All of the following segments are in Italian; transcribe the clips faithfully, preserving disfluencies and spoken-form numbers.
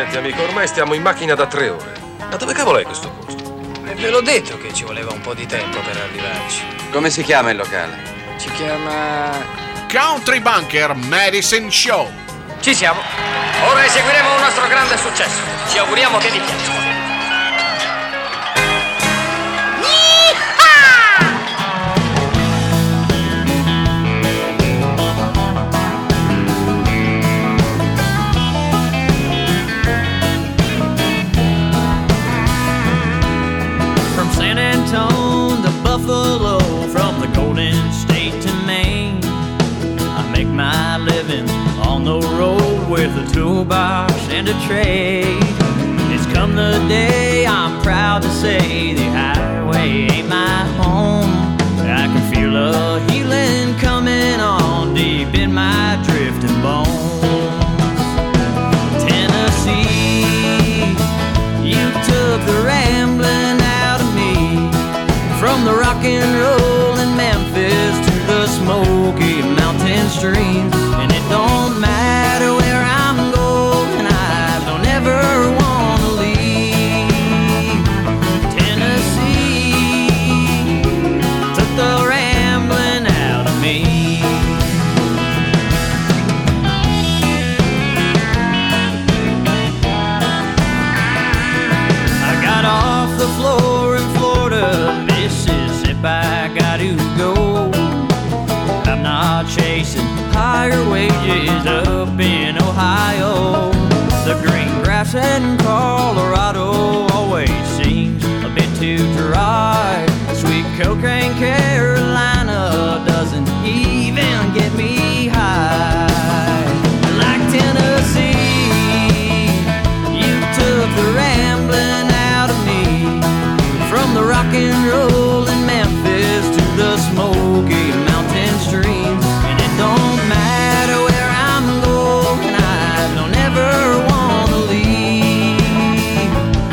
Senti amico, ormai stiamo in macchina da tre ore. Ma dove cavolo è questo posto? E ve l'ho detto che ci voleva un po' di tempo per arrivarci. Come si chiama il locale? Si chiama... Country Bunker Medicine Show. Ci siamo. Ora eseguiremo un nostro grande successo. Ci auguriamo che vi piaccia. Buffalo, from the Golden State to Maine, I make my living on the road with a toolbox and a trade. It's come the day I'm proud to say the highway ain't my home. I can feel a healing coming on deep in my drifting bones. Tennessee, you took the rambling out of me, from the rock and roll in Memphis to the Smoky Mountain streams. And it don't matter where I'm going, I don't ever want to leave. Tennessee took the rambling out of me. I got off the floor in Florida, I gotta go. I'm not chasing higher wages up in Ohio. The green grass in Colorado always seems a bit too dry. Sweet cocaine Carolina doesn't even get me high. Like Tennessee, you took the rambling out of me, from the rock and roll in Memphis to the Smoky Mountain streams. And it don't matter where I'm going, I don't ever want to leave.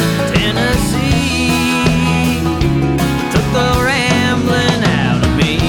Tennessee took the rambling out of me.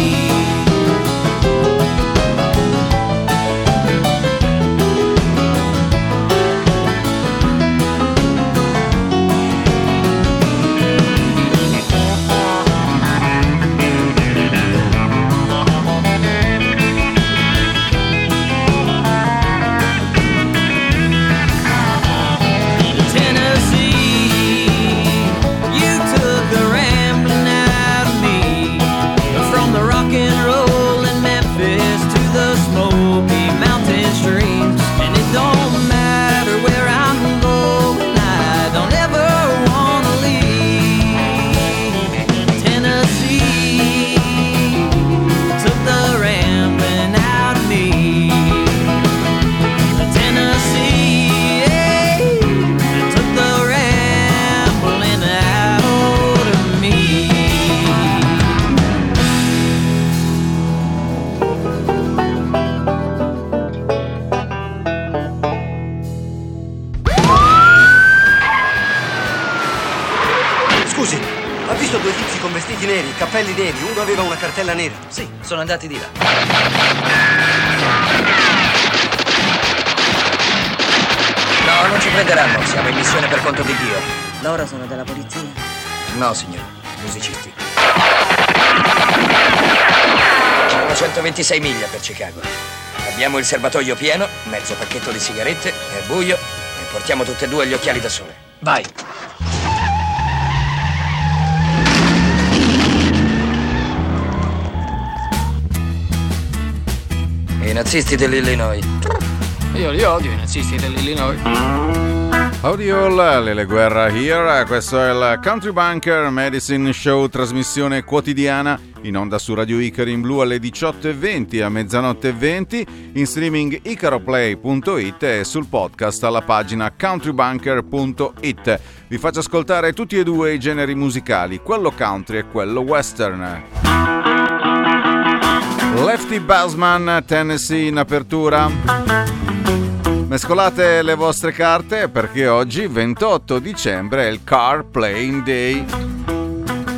Cappelli neri, uno aveva una cartella nera. Sì, sono andati di là. No, non ci prenderanno, siamo in missione per conto di Dio. Loro sono della polizia? No, signore, musicisti. Sono centoventisei miglia per Chicago. Abbiamo il serbatoio pieno, mezzo pacchetto di sigarette, è buio e portiamo tutte e due gli occhiali da sole. Vai. I nazisti dell'Illinois. Io li odio, i nazisti dell'Illinois. Audio Lele Guerra here, questo è il Country Bunker Medicine Show, trasmissione quotidiana in onda su Radio Icaro in blu alle diciotto e venti, a mezzanotte e venti, in streaming icaroplay punto it e sul podcast alla pagina countrybunker punto it. Vi faccio ascoltare tutti e due i generi musicali, quello country e quello western. Lefty Bassman, Tennessee in apertura. Mescolate le vostre carte perché oggi, ventotto dicembre, è il Car Playing Day.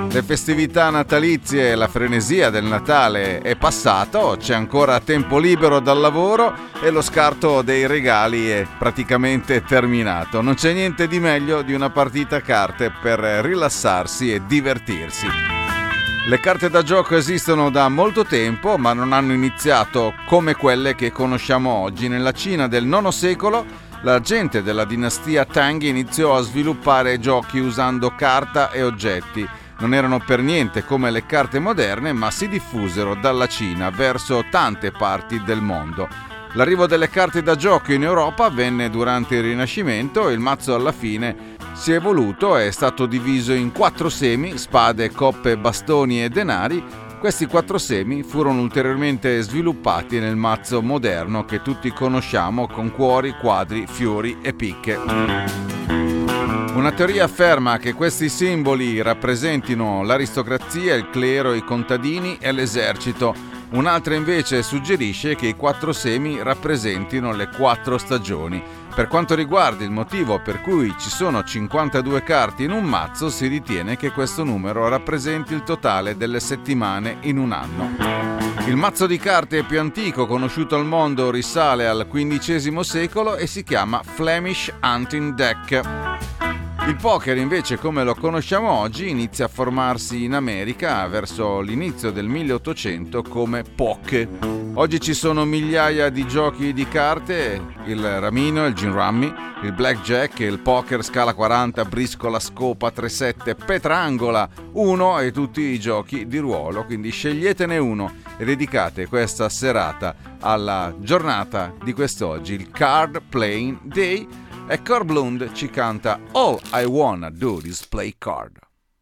Le festività natalizie e la frenesia del Natale è passato, c'è ancora tempo libero dal lavoro e lo scarto dei regali è praticamente terminato. Non c'è niente di meglio di una partita a carte per rilassarsi e divertirsi. Le carte da gioco esistono da molto tempo, ma non hanno iniziato come quelle che conosciamo oggi. Nella Cina del nono secolo, la gente della dinastia Tang iniziò a sviluppare giochi usando carta e oggetti. Non erano per niente come le carte moderne, ma si diffusero dalla Cina verso tante parti del mondo. L'arrivo delle carte da gioco in Europa avvenne durante il Rinascimento e il mazzo alla fine si è evoluto e è stato diviso in quattro semi: spade, coppe, bastoni e denari. Questi quattro semi furono ulteriormente sviluppati nel mazzo moderno che tutti conosciamo, con cuori, quadri, fiori e picche. Una teoria afferma che questi simboli rappresentino l'aristocrazia, il clero, i contadini e l'esercito. Un'altra invece suggerisce che i quattro semi rappresentino le quattro stagioni. Per quanto riguarda il motivo per cui ci sono cinquantadue carte in un mazzo, si ritiene che questo numero rappresenti il totale delle settimane in un anno. Il mazzo di carte più antico conosciuto al mondo risale al quindicesimo secolo e si chiama Flemish Hunting Deck. Il poker invece, come lo conosciamo oggi, inizia a formarsi in America verso l'inizio del milleottocento come poke. Oggi ci sono migliaia di giochi di carte: il ramino, il gin rummy, il blackjack, il poker scala quaranta, briscola, scopa, tre sette, petrangola, uno e tutti i giochi di ruolo. Quindi sceglietene uno e dedicate questa serata alla giornata di quest'oggi, il Card Playing Day. E Corblund ci canta All I Wanna Do Is Play Card.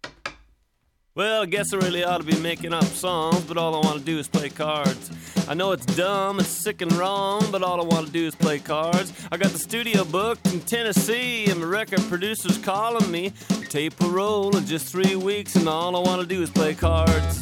Well, I guess I really ought to be making up songs, but all I want to do is play cards. I know it's dumb, it's sick and wrong, but all I want to do is play cards. I got the studio booked in Tennessee, and my record producer's calling me. Tape will roll in just three weeks, and all I want to do is play cards.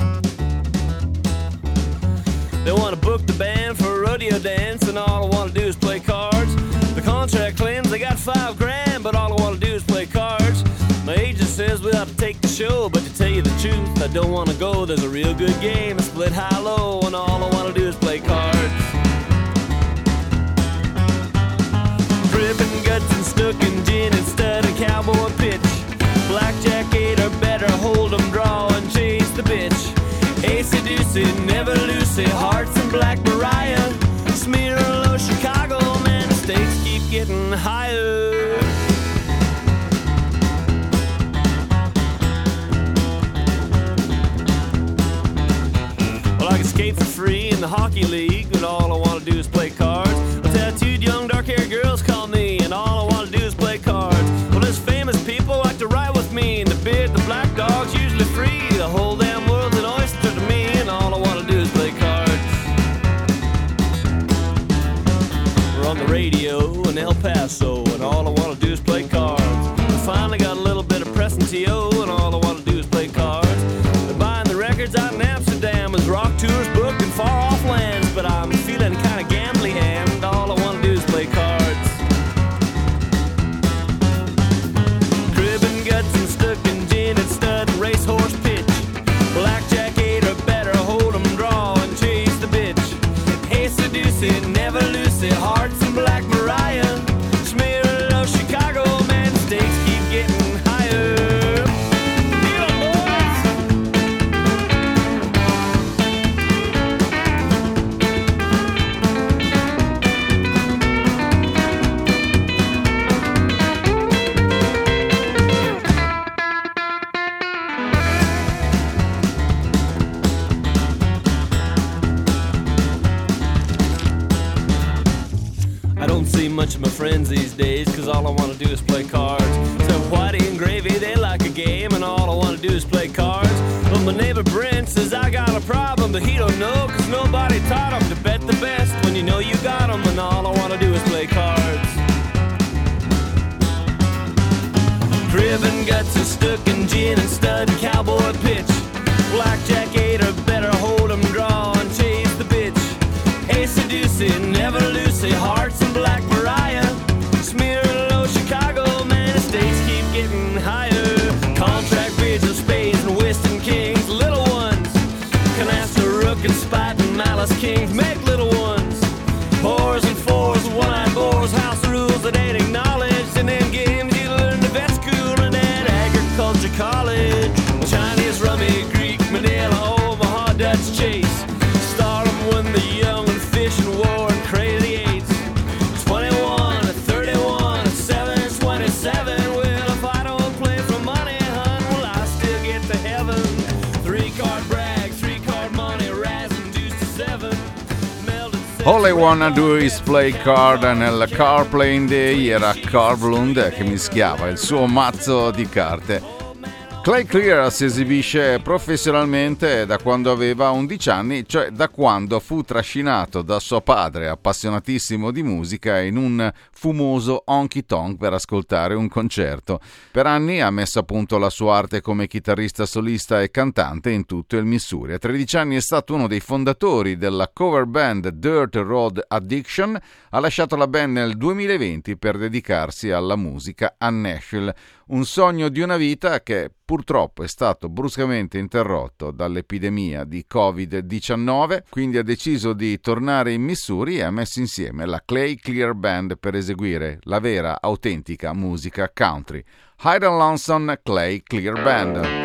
They want to book the band for a rodeo dance, and all I want to do is play cards. The contract claims they got five grand, but all I want to do is play cards. My agent says we ought to take the show, but to tell you the truth, I don't want to go. There's a real good game, a split high-low, and all I want to do is play cards. Cribbing, guts, and snook, and gin, and stud, and cowboy pitch. Blackjack, eight or better, hold 'em, draw, and chase the bitch. Ace-a-deuce, never loose, hearts and Black Mariah. Smear low Chicago, man, the stakes keep getting higher. Well, I can skate for free in the hockey league, but all I want to do is play cards. A tattooed young dark-haired girls call me, and all I want to do is play cards. Well, there's famous people like to ride with me, and the beard, the black dog's usually free. The whole damn world's an oyster to me, and all I want to do is play cards. We're on the radio in El Paso, and all I want to do is play cards. I finally got a little bit of pressing T O, and all I want to do is play cards. They're buying the records out in Amsterdam as rock tours booked in far-off lands, but I'm feeling kind of gambly, and all I want to do is play cards. Cribbing, guts, and stuck, and gin, and stud, and racehorse pitch. Blackjack, eight or better, hold 'em, draw, and chase the bitch. Ace-a-deuce, never loose, hearts and Black Mariah. Smear low Chicago, man, the stakes keep getting higher. Feel it, boys! I don't see much of my friends these days, cause all I wanna do is play cards. So Whitey and Gravy, they like a game, and all I wanna do is play cards. But my neighbor Brent says I got a problem, but he don't know, cause nobody taught him to bet the best when you know you got 'em, and all I wanna do is play cards. Cribbing, guts, and stuck, and gin, and stud, and cowboy pitch. Blackjack, eight or better, hold 'em, draw, and chase the bitch. Ace-a-deuce, never loose, hearts and Black Mariah. Smear low Chicago, man, the stakes keep getting higher. Contract, bridge, and spades, and All I Wanna Do Is Play Card. Nel Car Playing Day era Carl Lund che mischiava il suo mazzo di carte. Clay Clear si esibisce professionalmente da quando aveva undici anni, cioè da quando fu trascinato da suo padre, appassionatissimo di musica, in un fumoso honky tonk per ascoltare un concerto. Per anni ha messo a punto la sua arte come chitarrista solista e cantante in tutto il Missouri. A tredici anni è stato uno dei fondatori della cover band Dirt Road Addiction. Ha lasciato la band nel duemilaventi per dedicarsi alla musica a Nashville. Un sogno di una vita che purtroppo è stato bruscamente interrotto dall'epidemia di covid diciannove, quindi ha deciso di tornare in Missouri e ha messo insieme la Clay Clear Band per eseguire la vera, autentica musica country. Hyde and Lonesome Clay Clear Band.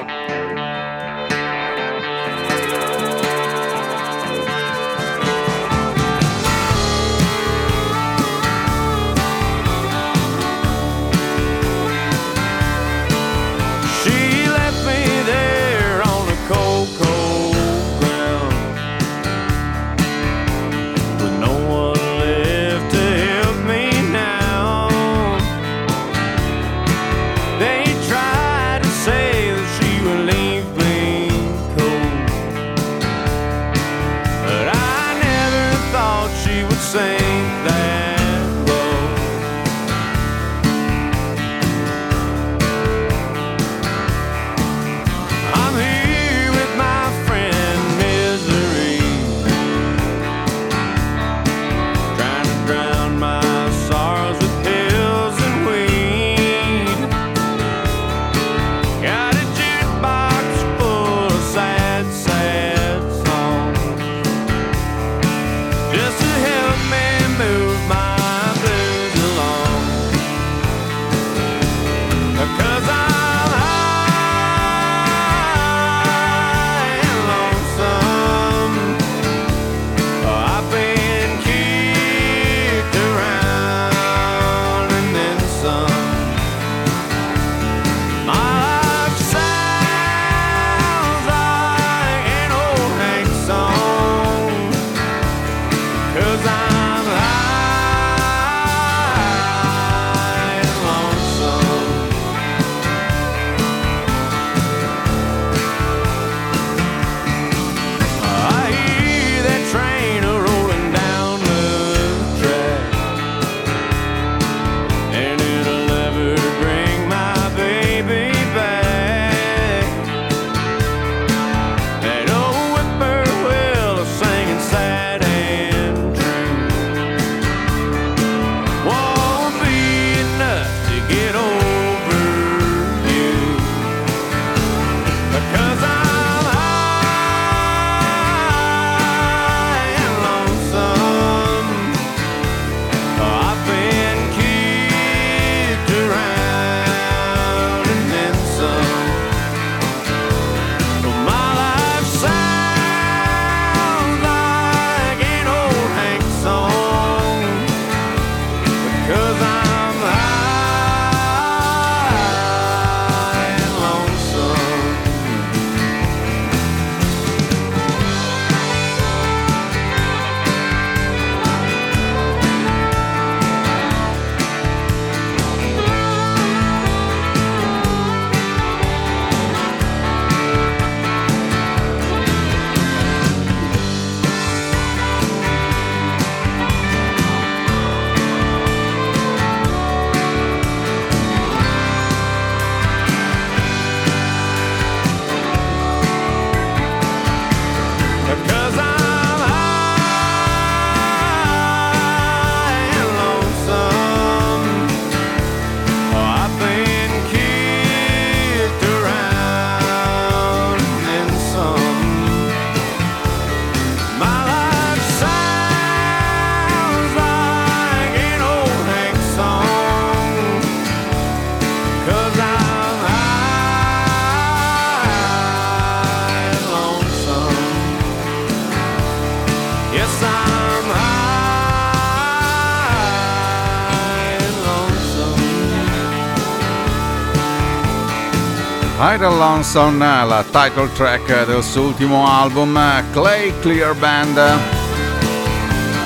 Hyde and Lonesome, la title track del suo ultimo album Clay Clear Band.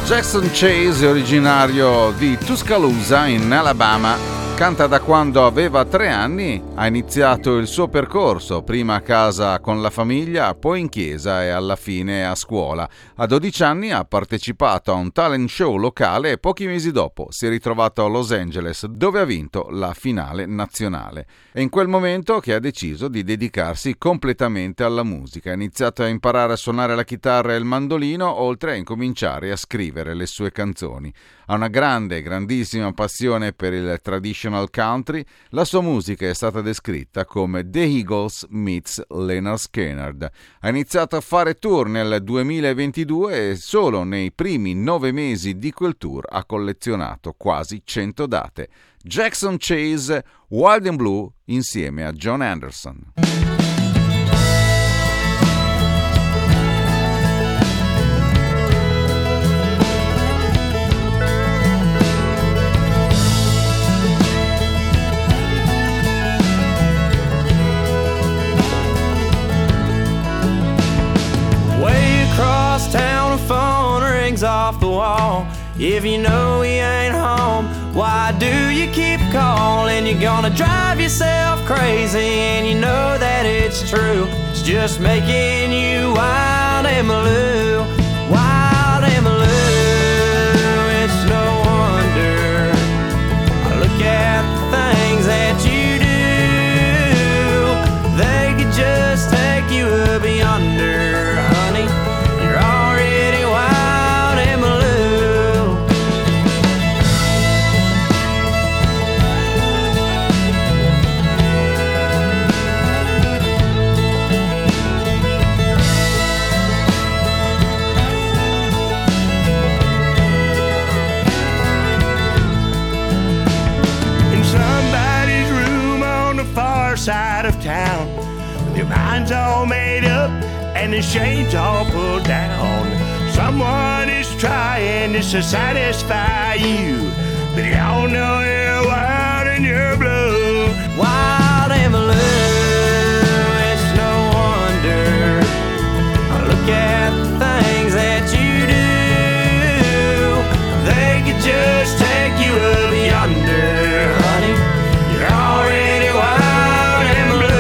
Jackson Chase è originario di Tuscaloosa in Alabama. Canta da quando aveva tre anni, ha iniziato il suo percorso, prima a casa con la famiglia, poi in chiesa e alla fine a scuola. A dodici anni ha partecipato a un talent show locale e pochi mesi dopo si è ritrovato a Los Angeles, dove ha vinto la finale nazionale. È in quel momento che ha deciso di dedicarsi completamente alla musica. Ha iniziato a imparare a suonare la chitarra e il mandolino, oltre a incominciare a scrivere le sue canzoni. Ha una grande, grandissima passione per il traditional country. La sua musica è stata descritta come The Eagles meets Leonard Skinner. Ha iniziato a fare tour nel duemilaventidue e solo nei primi nove mesi di quel tour ha collezionato quasi cento date. Jackson Chase, Wild and Blue, insieme a John Anderson. Across town, a phone rings off the wall. If you know he ain't home, why do you keep calling? You're gonna drive yourself crazy, and you know that it's true. It's just making you wild and blue, wild and blue. It's no wonder. I look at the things that you do. They could just take you up yonder, honey. Already wild and blue. In somebody's room on the far side of town, their mind's all made up and the shades all pulled down. Someone is trying to satisfy you, but y'all know you're wild and you're blue. Wild and blue, it's no wonder. I look at the things that you do. They could just take you up yonder, honey. You're already wild and blue.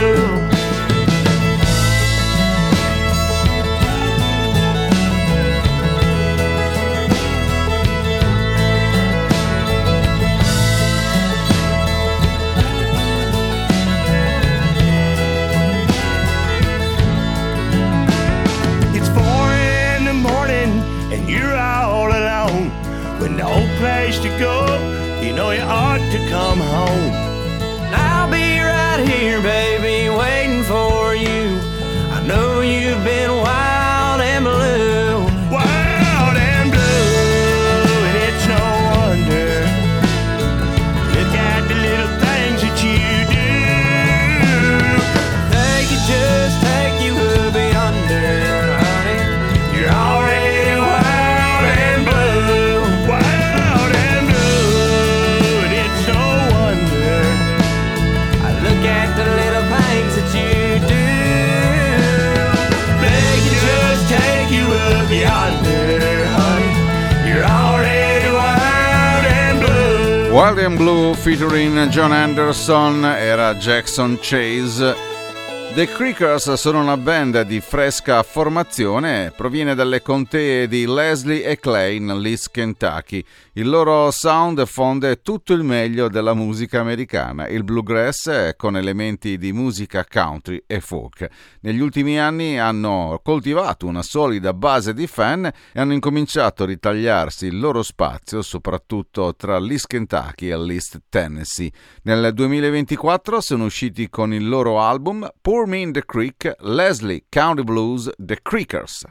Place to go, you know you ought to come home. I'll be right here, baby, waiting for you. I know you've been wild and blue, wild and blue, and it's no wonder. Look at the little things that you do. They could just take you up yonder, honey. You're already wild and blue, wild. Look at the little things that you do. They can just take you up yonder, honey. You're already wild and blue. Wild and Blue featuring John Anderson era Jackson Chase. The Creakers sono una band di fresca formazione, proviene dalle contee di Leslie e Clay, nell'East Kentucky. Il loro sound fonde tutto il meglio della musica americana, il bluegrass con elementi di musica country e folk. Negli ultimi anni hanno coltivato una solida base di fan e hanno incominciato a ritagliarsi il loro spazio, soprattutto tra l'East Kentucky e l'East Tennessee. Nel duemilaventiquattro sono usciti con il loro album Pour Me in the Creek, Leslie County Blues, The Creakers.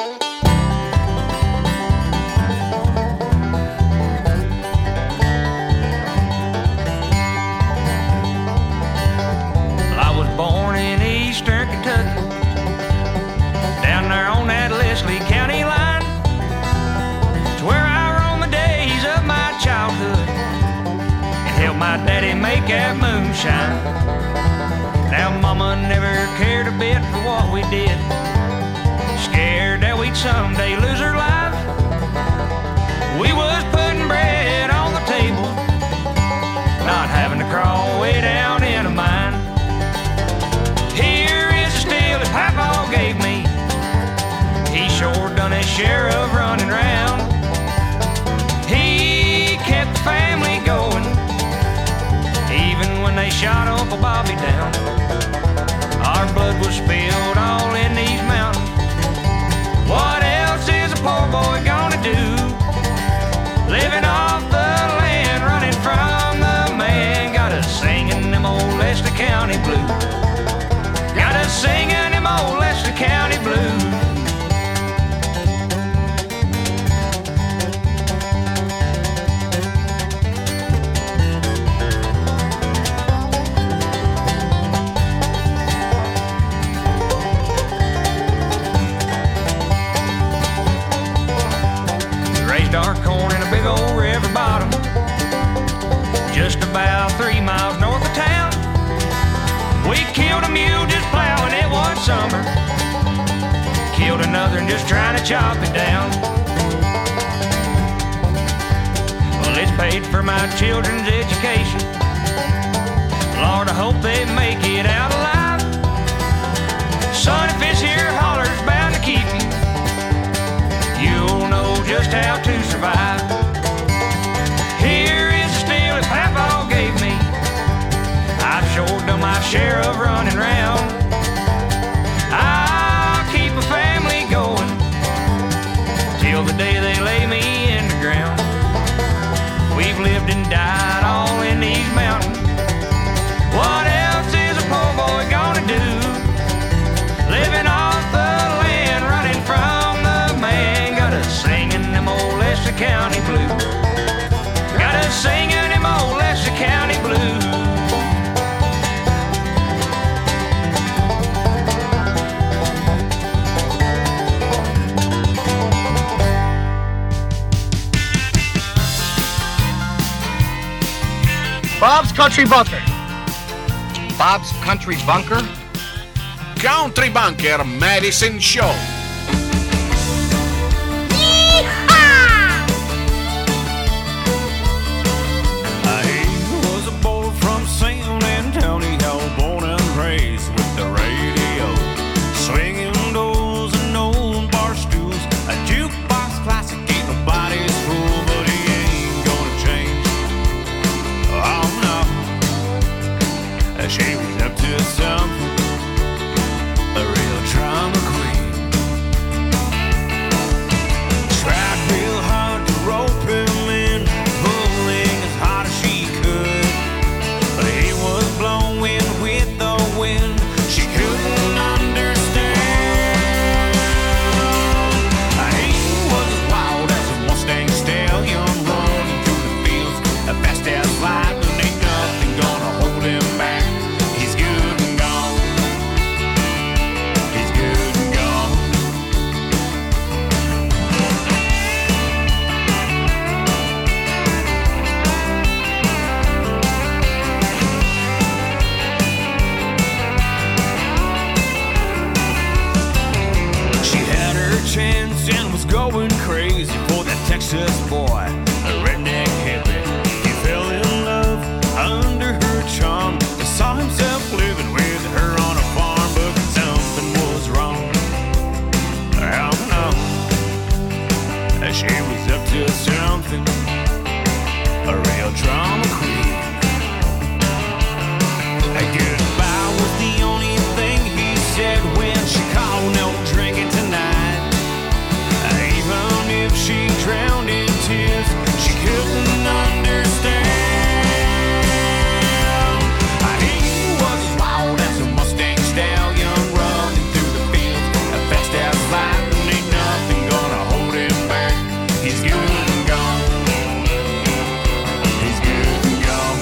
I was born in eastern Kentucky, down there on that Leslie County line. It's where I roamed the days of my childhood and helped my daddy make that moonshine. Now mama never cared a bit for what we did, scared that we'd someday lose her life. share of running round. He kept the family going, even when they shot Uncle Bobby down. Our blood was spilled all in these mountains. What else is a poor boy gonna do? Living off the land, running from the man. Got us singing them old Leicester County blues. Got us singing them old Leicester County blues. Our corn in a big old river bottom, just about three miles north of town. We killed a mule just plowing it one summer, killed another and just trying to chop it down. Well, it's paid for my children's education. Lord, I hope they make it out alive. Son, if this here holler's bound to keep you, you'll know just how to survive. Here is the steel that Papa gave me. I've sure done my share of running round. I'll keep a family going till the day they lay me in the ground. We've lived and died all in these mountains. What else is a poor boy gonna do? Living off the land, running from the man. Got us singing them old Leicester County blues. Got us singing them old Leicester County blues. Bob's Country Bunker. Bob's Country Bunker? Country Bunker Medicine Show. She was up to something, a real drama queen. Tried real hard to rope him in, pulling as hard as she could, but he was blowing with the wind. She couldn't understand. He was as wild as a Mustang stallion, running through the fields, as fast as lightning. Ain't nothing gonna hold him back. Chance and was going crazy for that Texas boy, a redneck hippie. He fell in love under her charm. He saw himself living with her on a farm, but something was wrong. I don't know. She was up to something, a real drama queen. A goodbye was the only thing he said when she called, no drinking tonight. Even if she drowned in tears, she couldn't understand. He was as wild as a Mustang stallion, running through the fields as fast as lightning. Ain't nothing gonna hold him back. He's good and gone. He's good and gone.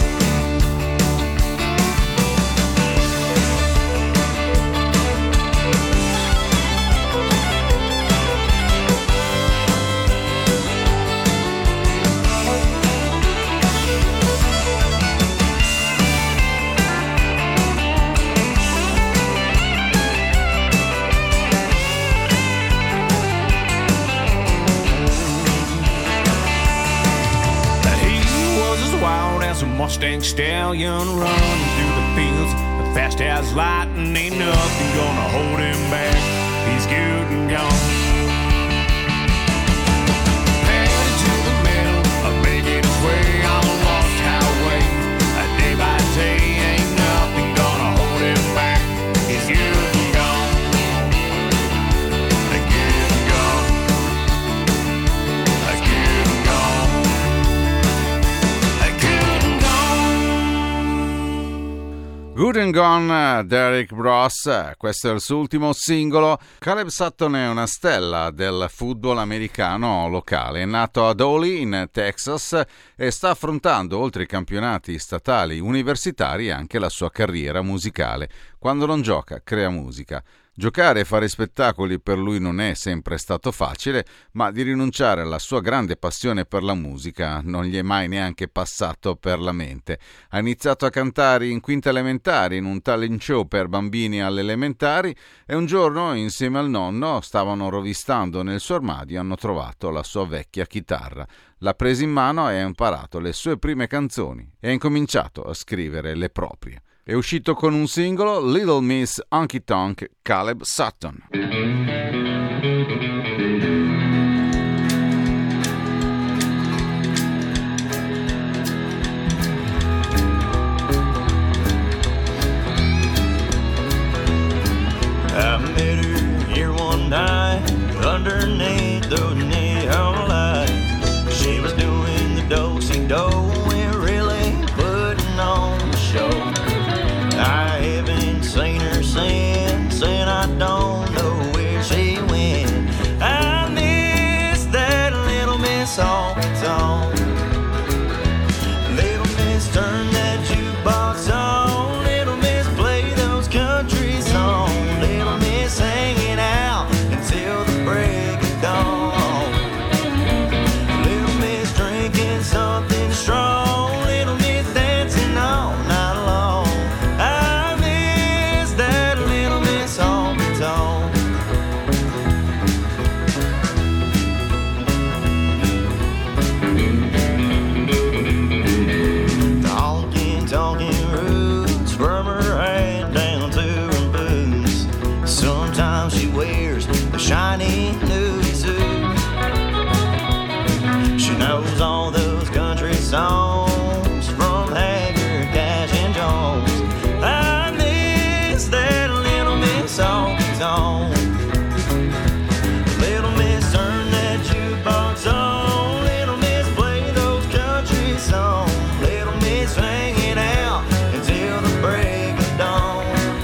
Mustang stallion running through the fields as fast as lightning. Ain't nothing gonna hold him back. He's good and gone. Good and Gone, Derek Bross, questo è il suo ultimo singolo. Caleb Sutton è una stella del football americano locale, è nato ad Oley in Texas e sta affrontando, oltre ai campionati statali universitari, anche la sua carriera musicale. Quando non gioca, crea musica. Giocare e fare spettacoli per lui non è sempre stato facile, ma di rinunciare alla sua grande passione per la musica non gli è mai neanche passato per la mente. Ha iniziato a cantare in quinta elementare in un talent show per bambini alle elementari e un giorno, insieme al nonno, stavano rovistando nel suo armadio e hanno trovato la sua vecchia chitarra. L'ha presa in mano e ha imparato le sue prime canzoni e ha incominciato a scrivere le proprie. È uscito con un singolo, Little Miss Honky Tonk, Caleb Sutton. I met her here one night underneath those neon lights. She was doing the do-si-do and really putting on the show. I haven't seen her since, and I don't know where she went. I miss that little Miss Honky Tonk. Little Miss, turn that jukebox on. Little Miss, play those country songs. Little Miss, hanging out until the break of dawn. Little Miss, drinking something strong. Little Miss, dancing all night long. Shiny new suit. She knows all those country songs from Haggard, Cash, and Jones. I miss that little Miss Honky Tonk. Little Miss, turn that jukebox on. Little Miss, play those country songs. Little Miss, hanging out until the break of dawn.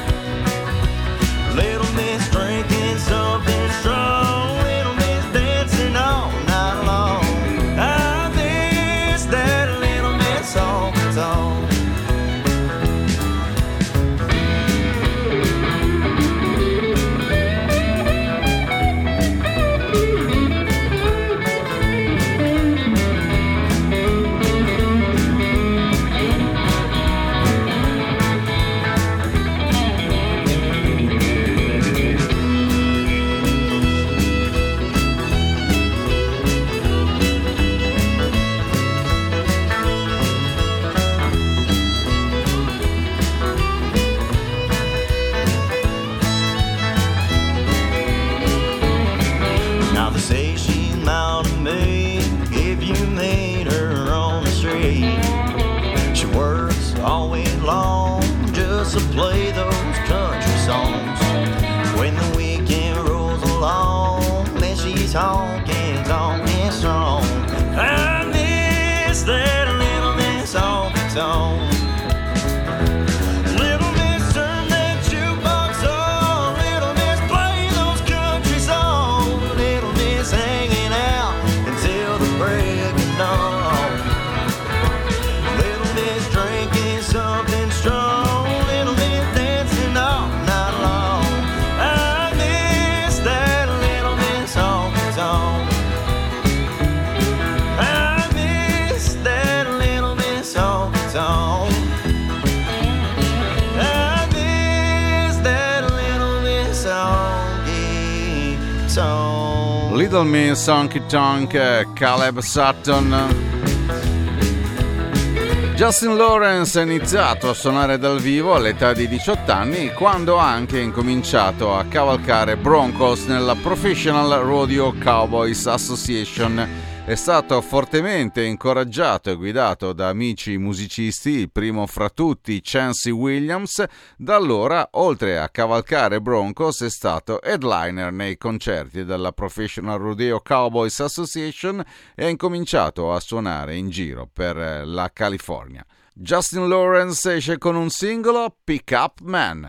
Little Miss, drinking something strong. Little Miss, dancing all night long. I miss that little Miss Honky Tonk. Now they say she's mad at me if you meet her on the street. She works all week long just to play those country songs. When the weekend rolls along, then she's honking, honking strong. I miss that little Miss Honky Tonk. Little Miss, turn that jukebox on. Little Miss, play those country songs. Little Miss, hanging out until the break of dawn. Little Miss, drinking something strong. Little Miss, dancing all night long. I miss that little Miss Honky Tonk. I miss that little Miss Honky Tonk. I miss that little Miss Honky Tonk. Little Miss Honky Tonk, Caleb Sutton. Justin Lawrence ha iniziato a suonare dal vivo all'età di diciotto anni, quando ha anche incominciato a cavalcare Broncos nella Professional Rodeo Cowboys Association è stato fortemente incoraggiato e guidato da amici musicisti, il primo fra tutti Chancey Williams. Da allora, oltre a cavalcare Broncos, è stato headliner nei concerti della Professional Rodeo Cowboys Association e ha incominciato a suonare in giro per la California. Justin Lawrence esce con un singolo, Pick Up Man.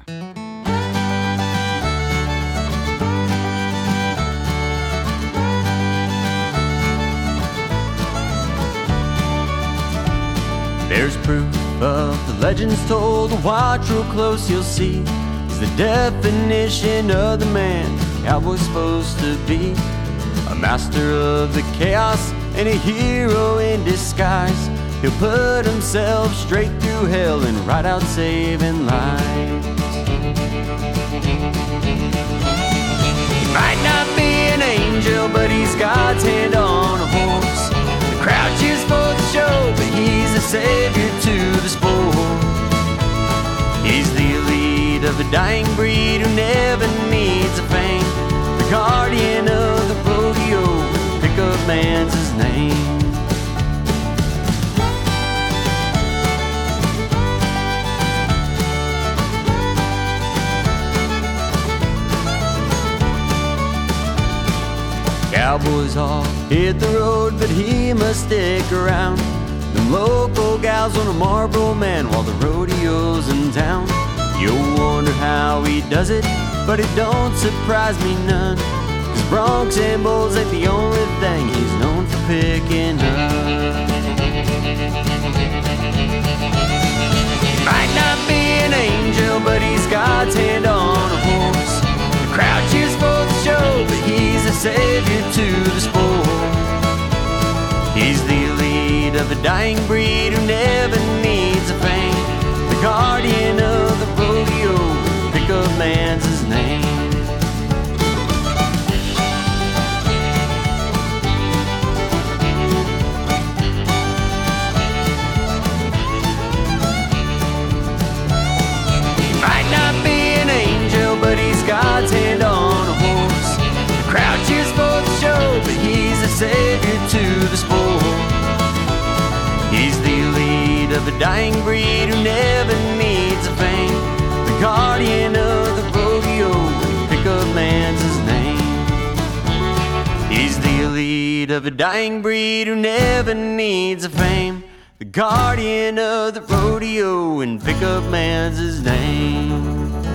There's proof of the legends told, and watch real close you'll see. He's the definition of the man I was supposed to be. A master of the chaos and a hero in disguise. He'll put himself straight through hell and ride out saving lives. He might not be an angel, but he's God's hand on a horse. The crowd cheers for the show, but he's the savior to the sport. He's the elite of a dying breed who never needs a fame. The guardian of the rodeo, pickup man's his name. Cowboys all hit the road, but he must stick around. Them local gals on a Marlboro man while the rodeo's in town. You'll wonder how he does it, but it don't surprise me none. Cause broncs and bulls ain't the only thing he's known for picking up. He might not be an angel, but he's God's hand on a horse. The crowd cheers for the show, but he's a savior to the sport. He's the elite of a dying breed who never needs a fame. The guardian of the rodeo, pickup man's his name. He might not be an angel, but he's God's hand on a horse. The crowd cheers for the show, but he's a savior to the sport. He's the elite of a dying breed who never needs a fame. The guardian of the rodeo, pickup man's his name. He's the elite of a dying breed who never needs a fame. The guardian of the rodeo, and pickup man's his name.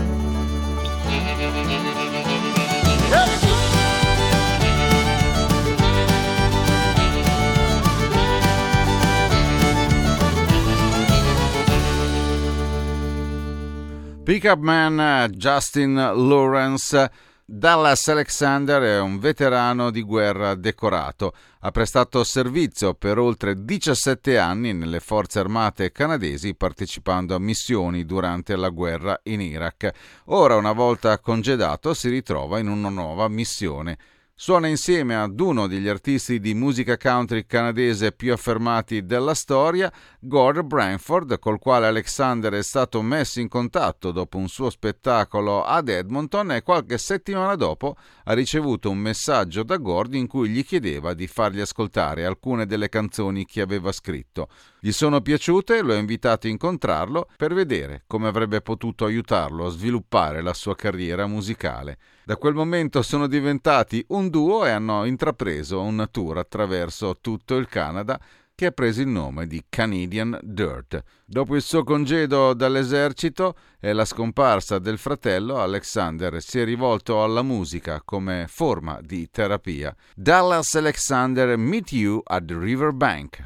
Pickup Man, Justin Lawrence. Dallas Alexander è un veterano di guerra decorato. Ha prestato servizio per oltre diciassette anni nelle forze armate canadesi, partecipando a missioni durante la guerra in Iraq. Ora, una volta congedato, si ritrova in una nuova missione. Suona insieme ad uno degli artisti di musica country canadese più affermati della storia, Gord Branford, col quale Alexander è stato messo in contatto dopo un suo spettacolo ad Edmonton, e qualche settimana dopo ha ricevuto un messaggio da Gord in cui gli chiedeva di fargli ascoltare alcune delle canzoni che aveva scritto. Gli sono piaciute e lo ha invitato a incontrarlo per vedere come avrebbe potuto aiutarlo a sviluppare la sua carriera musicale. Da quel momento sono diventati un duo e hanno intrapreso un tour attraverso tutto il Canada che ha preso il nome di Canadian Dirt. Dopo il suo congedo dall'esercito e la scomparsa del fratello, Alexander si è rivolto alla musica come forma di terapia. Dallas Alexander, Meet You at the Riverbank.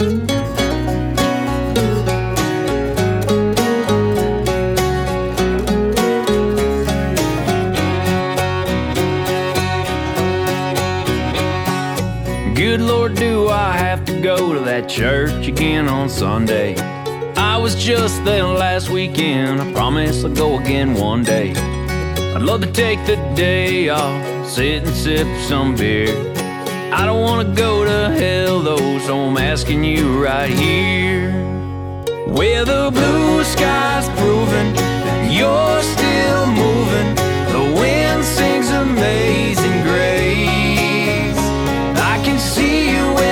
Good Lord, do I have to go to that church again on Sunday? I was just there last weekend, I promise I'll go again one day. I'd love to take the day off, sit and sip some beer. I don't wanna go to hell though, so I'm asking you right here. Where the blue sky's proving that you're still moving, the wind sings Amazing Grace. I can see you when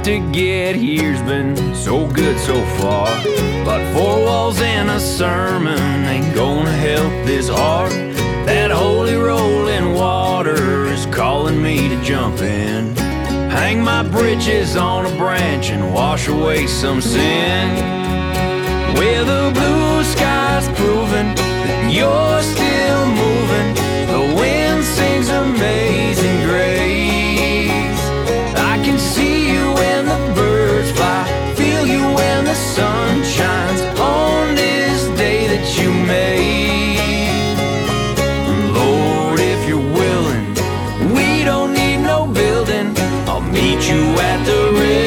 path to get here's been so good so far, but four walls and a sermon ain't gonna help this heart. That holy rolling water is calling me to jump in, hang my britches on a branch and wash away some sin. Where the blue sky's proving that you're still moving, the wind sings Amazing Grace. I can see you when the birds fly, feel you when the sun shines on this day that you made. Lord, if you're willing, we don't need no building, I'll meet you at the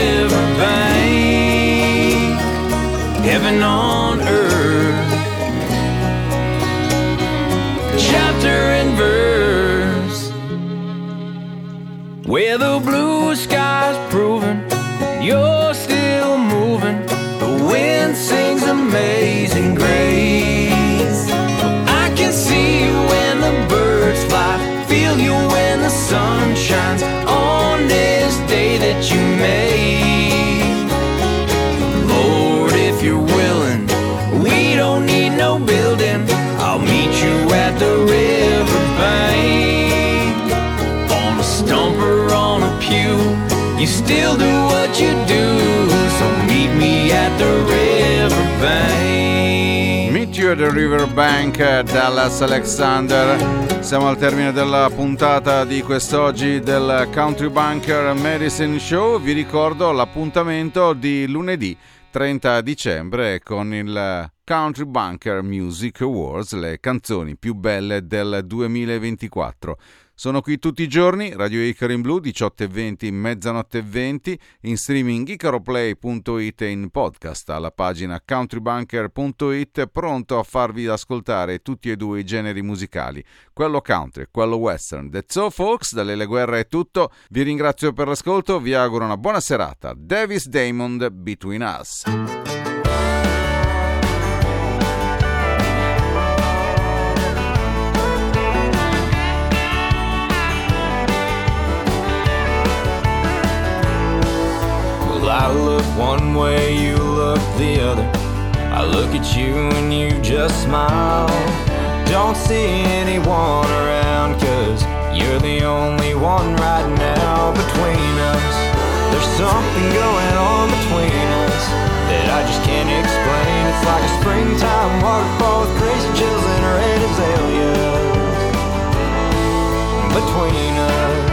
riverbank, heaven on earth, chapter and verse. Where the blue sky's proving you're still moving, the wind sings Amazing Grace. I can see you when the birds fly, feel you when the sun shines on this day that you made. Lord, if you're willing, we don't need no building, I'll meet you at the riverbank, on a stump or on a pew, you still do what you do, so meet me at the riverbank. Meet you at the riverbank, Dallas Alexander. Siamo al termine della puntata di quest'oggi del Country Bunker Medicine Show. Vi ricordo l'appuntamento di lunedì trenta dicembre con il Country Bunker Music Awards, le canzoni più belle del duemilaventiquattro. Sono qui tutti i giorni, Radio Icaro in Blu, diciotto e venti, mezzanotte e venti, in streaming icaroplay punto it e in podcast alla pagina countrybunker punto it, pronto a farvi ascoltare tutti e due i generi musicali, quello country e quello western. That's all folks, da Lele Guerra è tutto, vi ringrazio per l'ascolto, vi auguro una buona serata. Davis Diamond, Between Us. I look one way, you look the other. I look at you and you just smile. Don't see anyone around, cause you're the only one right now. Between us, there's something going on between us that I just can't explain. It's like a springtime waterfall with crazy chills and red azaleas. Between us,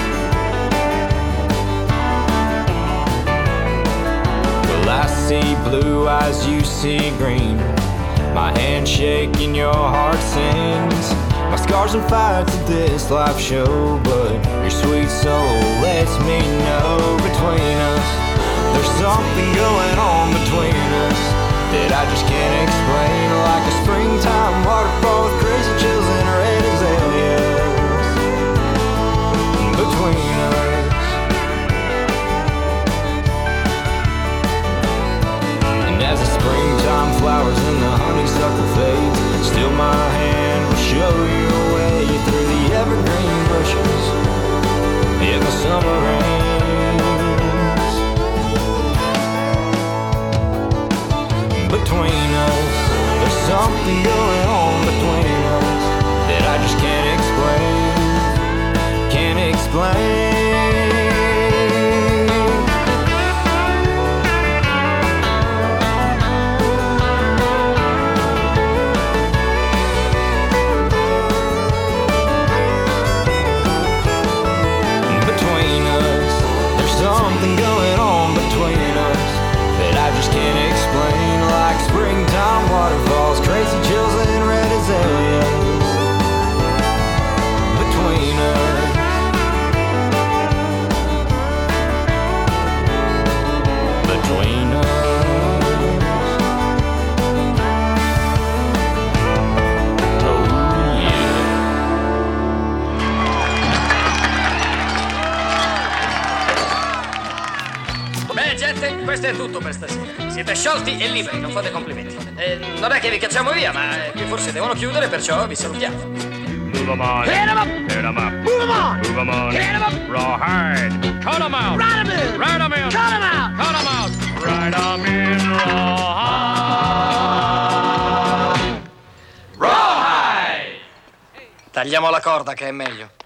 I see blue eyes, you see green. My hand shaking, your heart sings. My scars and fights of this life show, but your sweet soul lets me know. Between us, there's something going on between us that I just can't explain. Like a springtime waterfall with crazy chills and red azaleas. Between us, as the springtime flowers and the honeysuckle fades, still my hand will show you a way through the evergreen bushes in the summer rains. Between us, there's something going on between us that I just can't explain, can't explain. Something going on between us that I just can't explain. Like springtime waterfalls, crazy chills and red azaleas. Between us, between us. Oh yeah. Beh, gente, questo è tutto per stasera. Siete sciolti e liberi, non fate complimenti. Eh, non è che vi cacciamo via, ma qui forse devono chiudere, perciò vi salutiamo. Move 'em on. Hit 'em up. Hit 'em up. Move 'em on! Move 'em on. Hit 'em up! Rawhide. Cut 'em out. Ride 'em in! Ride 'em in. Cut 'em out! Cut 'em out. Ride 'em in rawhide. Tagliamo la corda che è meglio.